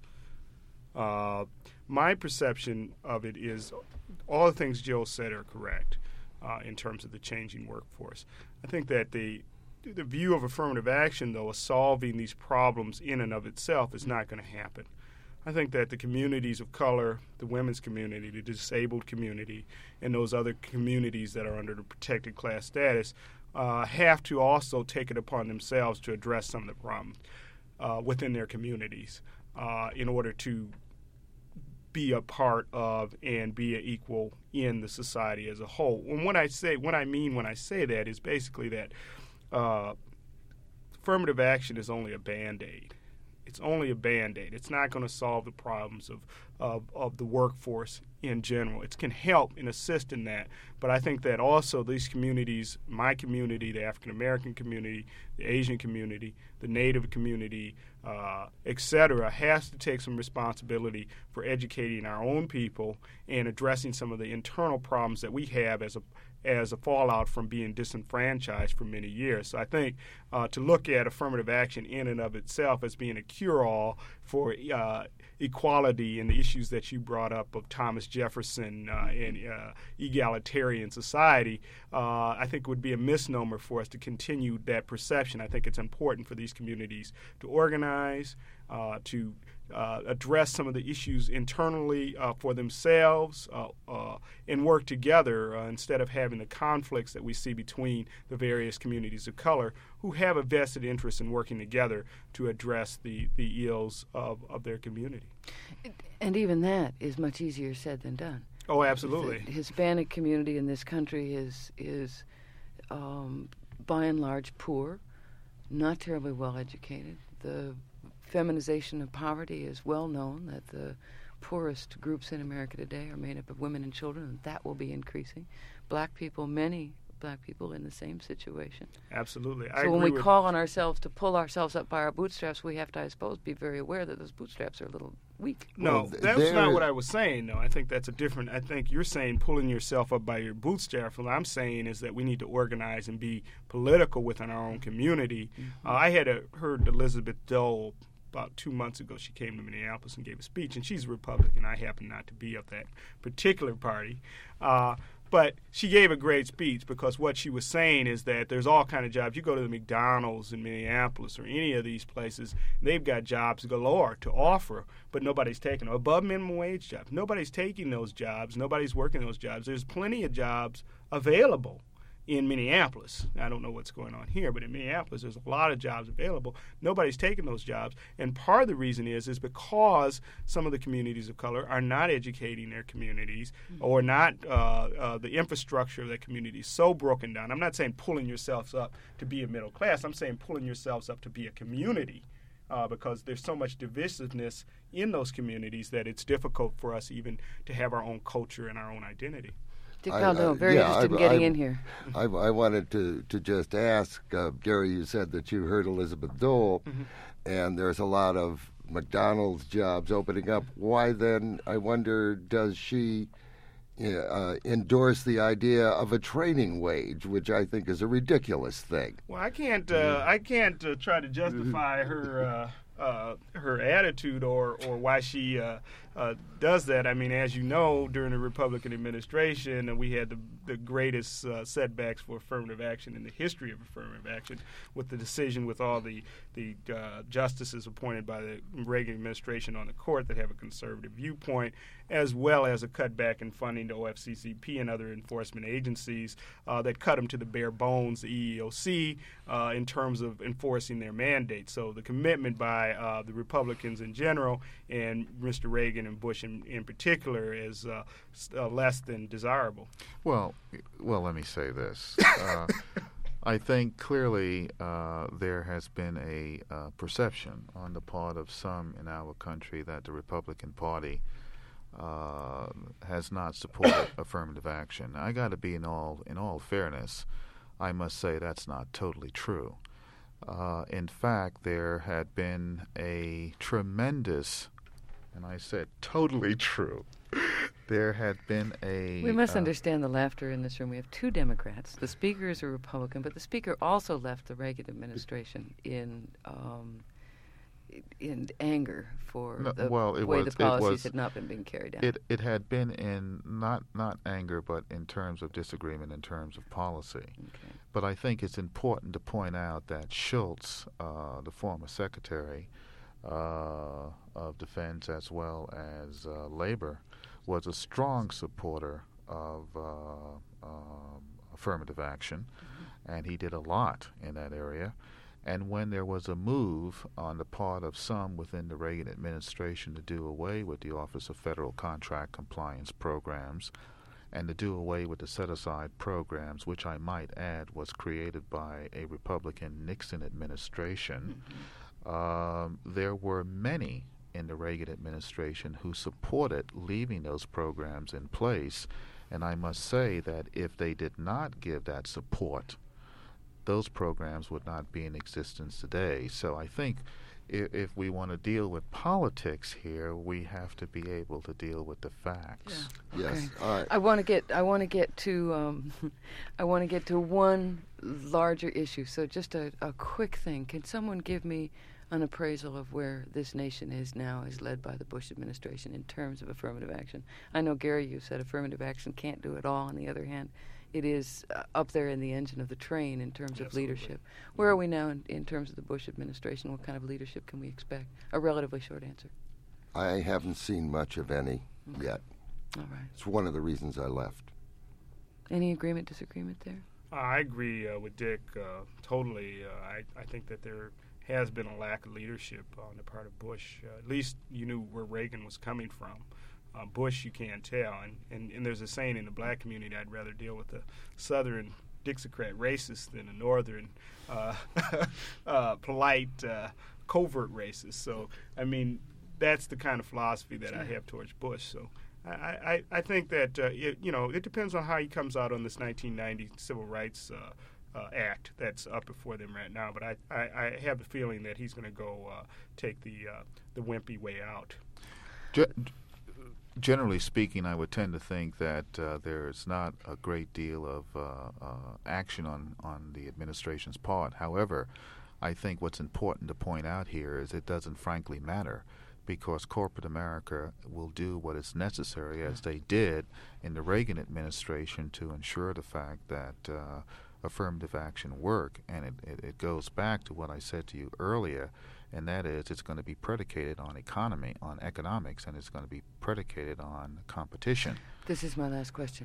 my perception of it is all the things Joe said are correct in terms of the changing workforce. I think that the view of affirmative action, though, of solving these problems in and of itself is not going to happen. I think that the communities of color, the women's community, the disabled community, and those other communities that are under the protected class status have to also take it upon themselves to address some of the problems within their communities in order to be a part of and be an equal in the society as a whole. And what I mean when I say that is basically that affirmative action is only a Band-Aid. It's only a Band-Aid. It's not going to solve the problems of the workforce in general. It can help and assist in that. But I think that also these communities, my community, the African American community, the Asian community, the Native community, et cetera, has to take some responsibility for educating our own people and addressing some of the internal problems that we have as a fallout from being disenfranchised for many years. So I think to look at affirmative action in and of itself as being a cure-all for equality and the issues that you brought up of Thomas Jefferson and egalitarian society, I think would be a misnomer for us to continue that perception. I think it's important for these communities to organize, to address some of the issues internally for themselves and work together instead of having the conflicts that we see between the various communities of color who have a vested interest in working together to address the ills of their community. And even that is much easier said than done. Oh, absolutely. The Hispanic community in this country is by and large poor, not terribly well educated. The feminization of poverty is well known, that the poorest groups in America today are made up of women and children, and that will be increasing. Black people, many black people in the same situation. Absolutely. So when we call on ourselves to pull ourselves up by our bootstraps, we have to, I suppose, be very aware that those bootstraps are a little weak. No, that's not what I was saying, though. I think that's a different, I think you're saying pulling yourself up by your bootstraps. What I'm saying is that we need to organize and be political within our own community. Mm-hmm. I had heard Elizabeth Dole about 2 months ago. She came to Minneapolis and gave a speech, and she's a Republican. I happen not to be of that particular party. But she gave a great speech because what she was saying is that there's all kind of jobs. You go to the McDonald's in Minneapolis or any of these places, they've got jobs galore to offer, but nobody's taking them. Above minimum wage jobs. Nobody's taking those jobs. Nobody's working those jobs. There's plenty of jobs available in Minneapolis. I don't know what's going on here, but in Minneapolis there's a lot of jobs available. Nobody's taking those jobs, and part of the reason is because some of the communities of color are not educating their communities, or not the infrastructure of that community is so broken down. I'm not saying pulling yourselves up to be a middle class. I'm saying pulling yourselves up to be a community, because there's so much divisiveness in those communities that it's difficult for us even to have our own culture and our own identity. Dick Calderon, very interested in getting in here. I wanted to just ask, Gary, you said that you heard Elizabeth Dole, and there's a lot of McDonald's jobs opening up. Why then, I wonder, does she endorse the idea of a training wage, which I think is a ridiculous thing? Well, I can't try to justify her attitude or why she does that. I mean, as you know, during the Republican administration, we had the greatest setbacks for affirmative action in the history of affirmative action, with the decision with all the justices appointed by the Reagan administration on the court that have a conservative viewpoint, as well as a cutback in funding to OFCCP and other enforcement agencies that cut them to the bare bones, the EEOC, in terms of enforcing their mandate. So the commitment by the Republicans in general and Mr. Reagan and Bush in particular is less than desirable. Well, let me say this. I think clearly there has been a perception on the part of some in our country that the Republican Party has not supported affirmative action. I got to be in all fairness, I must say that's not totally true. In fact, there had been a tremendous, and I said totally true, there had been a... We must understand the laughter in this room. We have two Democrats. The Speaker is a Republican, but the Speaker also left the Reagan administration in anger for the way the policies had not been being carried out. It had been in not anger, but in terms of disagreement, in terms of policy. Okay. But I think it's important to point out that Schultz, the former Secretary of Defense as well as Labor, was a strong supporter of affirmative action, and he did a lot in that area. And when there was a move on the part of some within the Reagan administration to do away with the Office of Federal Contract Compliance Programs and to do away with the set-aside programs, which I might add was created by a Republican Nixon administration, there were many in the Reagan administration who supported leaving those programs in place. And I must say that if they did not give that support, those programs would not be in existence today. So I think if we want to deal with politics here, we have to be able to deal with the facts. Yeah. Yes. Okay. All right. I want to get to I want to get to one larger issue. So just a quick thing. Can someone give me an appraisal of where this nation is now, as led by the Bush administration, in terms of affirmative action? I know, Gary, you said affirmative action can't do it all. On the other hand, it is up there in the engine of the train in terms of leadership. Where are we now in terms of the Bush administration? What kind of leadership can we expect? A relatively short answer. I haven't seen much of any yet. All right. It's one of the reasons I left. Any agreement, disagreement there? I agree with Dick totally. I think that there has been a lack of leadership on the part of Bush. At least you knew where Reagan was coming from. Bush, you can't tell. And there's a saying in the black community, I'd rather deal with a Southern Dixiecrat racist than a Northern polite, covert racist. So, I mean, that's the kind of philosophy that I have towards Bush. So I think that, it depends on how he comes out on this 1990 Civil Rights Act that's up before them right now. But I have the feeling that he's going to go take the wimpy way out. Generally speaking, I would tend to think that there's not a great deal of action on the administration's part. However, I think what's important to point out here is it doesn't frankly matter, because corporate America will do what is necessary, as they did in the Reagan administration, to ensure the fact that affirmative action work. And it goes back to what I said to you earlier, and that is it's going to be predicated on economics, and it's going to be predicated on competition. This is my last question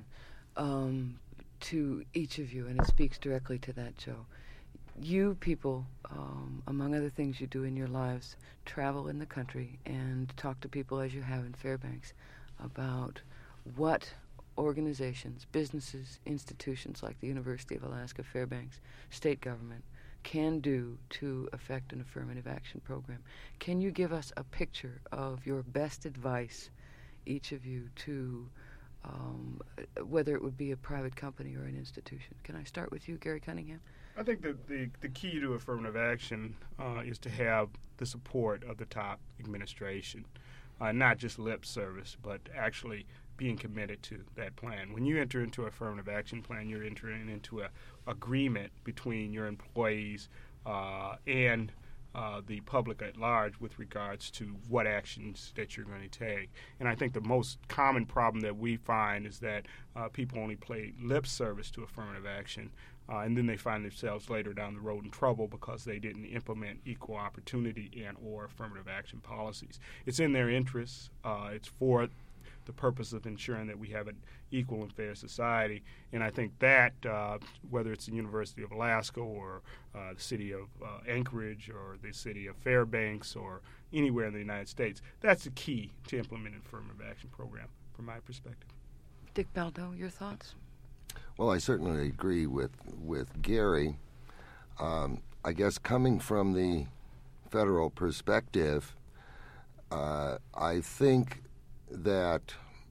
to each of you, and it speaks directly to that, Joe. You people, among other things you do in your lives, travel in the country and talk to people, as you have in Fairbanks, about what organizations, businesses, institutions like the University of Alaska Fairbanks, state government, can do to affect an affirmative action program. Can you give us a picture of your best advice, each of you, to whether it would be a private company or an institution? Can I start with you, Gary Cunningham? I think that the key to affirmative action is to have the support of the top administration, not just lip service, but actually being committed to that plan. When you enter into an affirmative action plan, you're entering into an agreement between your employees and the public at large with regards to what actions that you're going to take. And I think the most common problem that we find is that people only play lip service to affirmative action, and then they find themselves later down the road in trouble because they didn't implement equal opportunity and or affirmative action policies. It's in their interests. It's for the purpose of ensuring that we have an equal and fair society. And I think that, whether it's the University of Alaska or the city of Anchorage or the city of Fairbanks or anywhere in the United States, that's the key to implementing an affirmative action program from my perspective. Dick Baldo, your thoughts? Well, I certainly agree with Gary. I guess coming from the federal perspective, I think that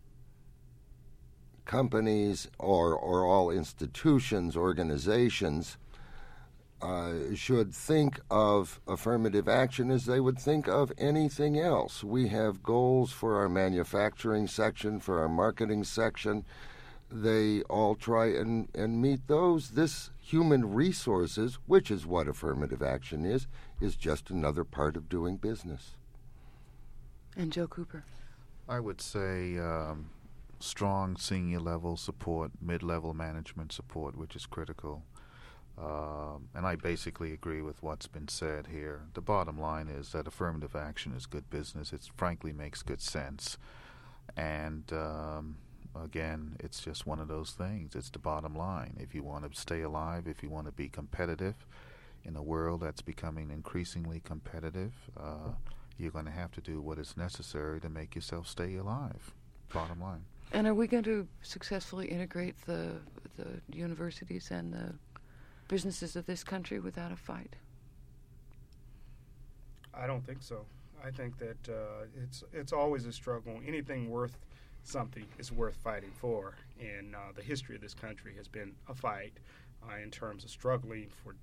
companies or all institutions, organizations, should think of affirmative action as they would think of anything else. We have goals for our manufacturing section, for our marketing section. They all try and meet those. This human resources, which is what affirmative action is just another part of doing business. And Joe Cooper? I would say strong senior level support, mid-level management support, which is critical. And I basically agree with what's been said here. The bottom line is that affirmative action is good business. It frankly makes good sense. And again, it's just one of those things. It's the bottom line. If you want to stay alive, if you want to be competitive in a world that's becoming increasingly competitive, you're going to have to do what is necessary to make yourself stay alive. Bottom line. And are we going to successfully integrate the universities and the businesses of this country without a fight? I don't think so. I think that it's always a struggle. Anything worth something is worth fighting for, and the history of this country has been a fight in terms of struggling for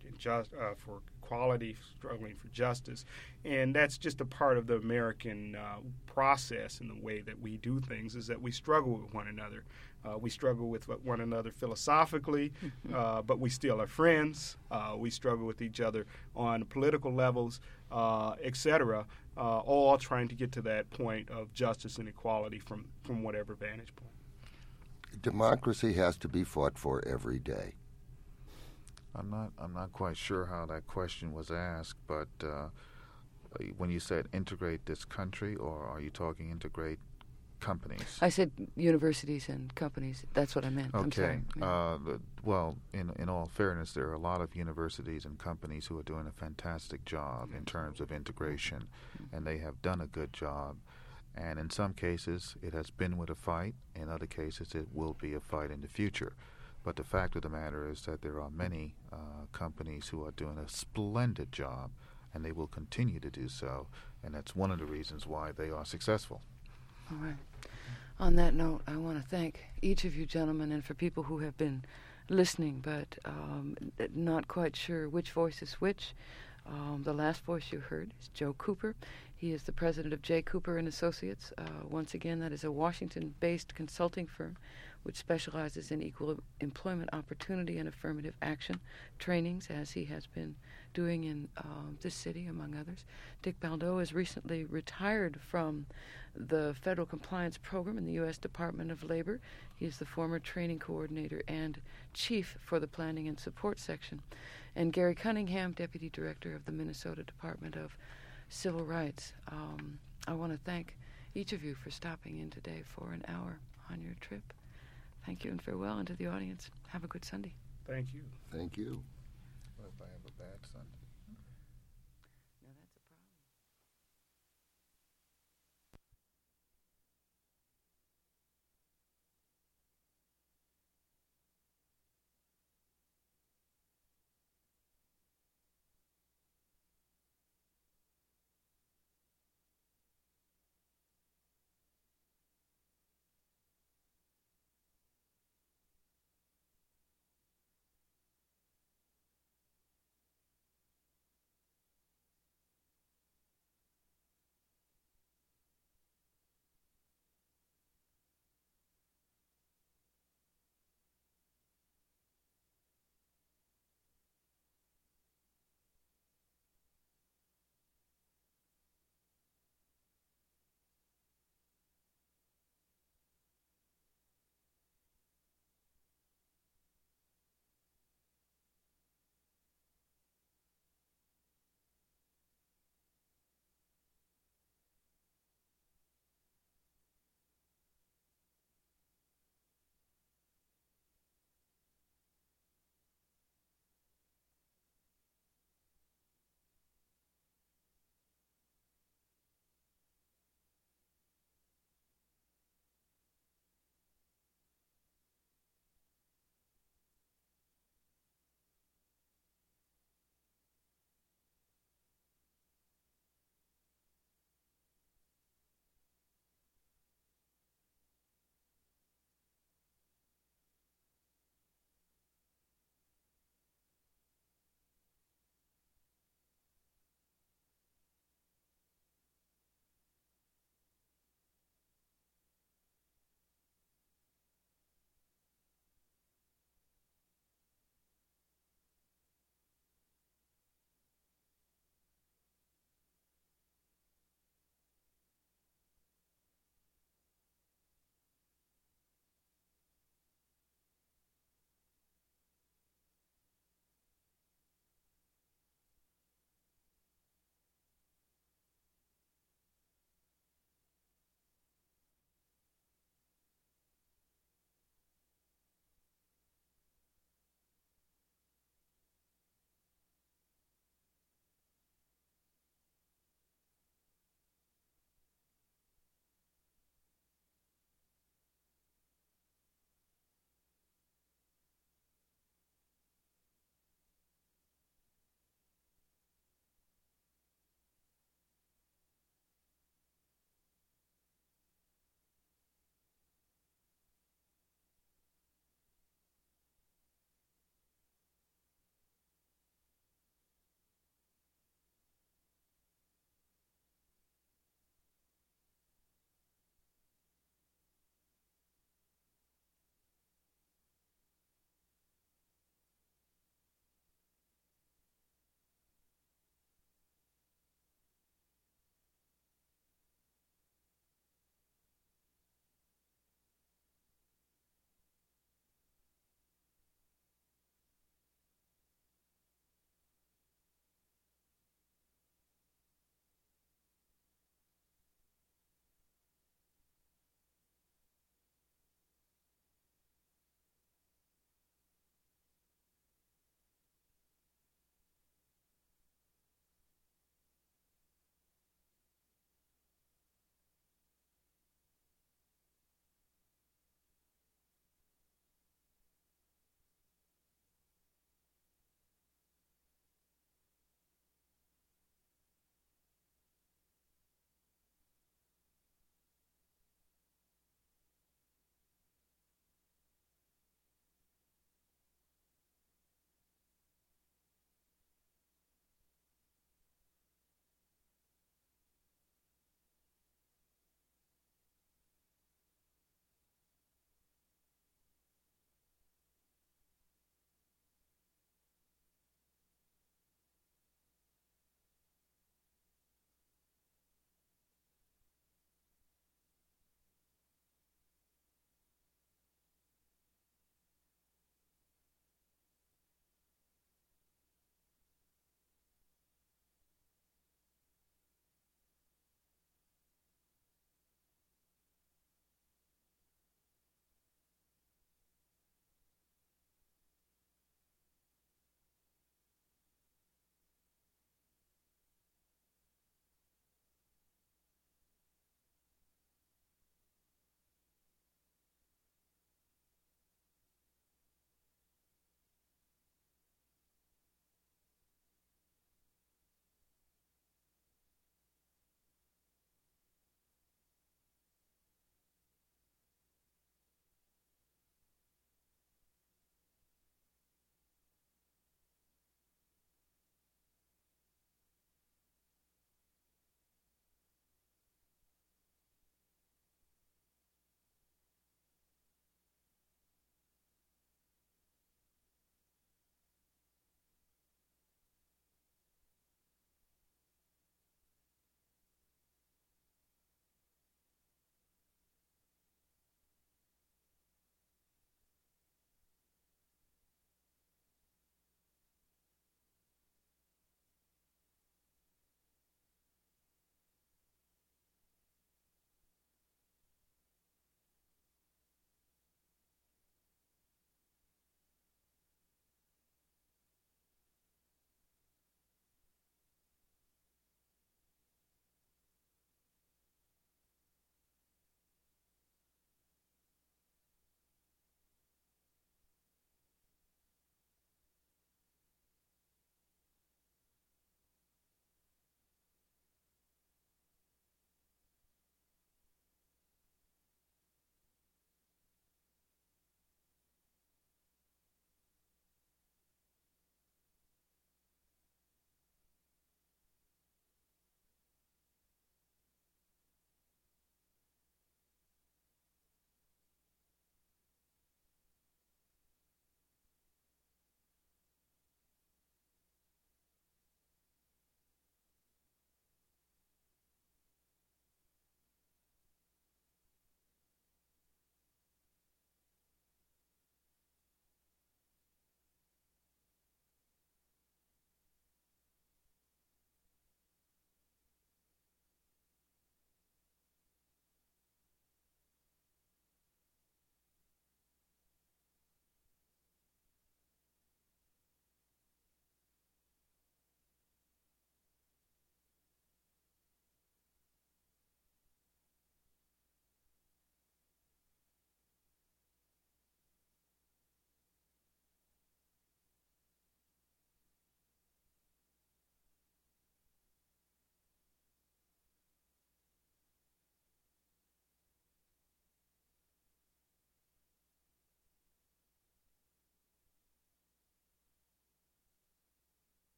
equality, struggling for justice, and that's just a part of the American process and the way that we do things, is that we struggle with one another. We struggle with one another philosophically, but we still are friends. We struggle with each other on political levels, etc., all trying to get to that point of justice and equality from whatever vantage point. Democracy has to be fought for every day. I'm not quite sure how that question was asked, but when you said integrate this country, or are you talking integrate companies? I said universities and companies. That's what I meant. Okay. I'm sorry. Yeah. Well, in all fairness, there are a lot of universities and companies who are doing a fantastic job in terms of integration, and they have done a good job. And in some cases, it has been with a fight. In other cases, it will be a fight in the future. But the fact of the matter is that there are many companies who are doing a splendid job, and they will continue to do so, and that's one of the reasons why they are successful. All right. On that note, I want to thank each of you gentlemen, and for people who have been listening but not quite sure which voice is which. The last voice you heard is Joe Cooper. He is the president of J. Cooper and Associates. Once again, that is a Washington-based consulting firm which specializes in equal employment opportunity and affirmative action trainings, as he has been doing in this city, among others. Dick Baldo has recently retired from the Federal Compliance Program in the U.S. Department of Labor. He is the former training coordinator and chief for the Planning and Support Section. And Gary Cunningham, deputy director of the Minnesota Department of Civil Rights. I want to thank each of you for stopping in today for an hour on your trip. Thank you and farewell, and to the audience, have a good Sunday. Thank you. Thank you. What if I have a bad Sunday?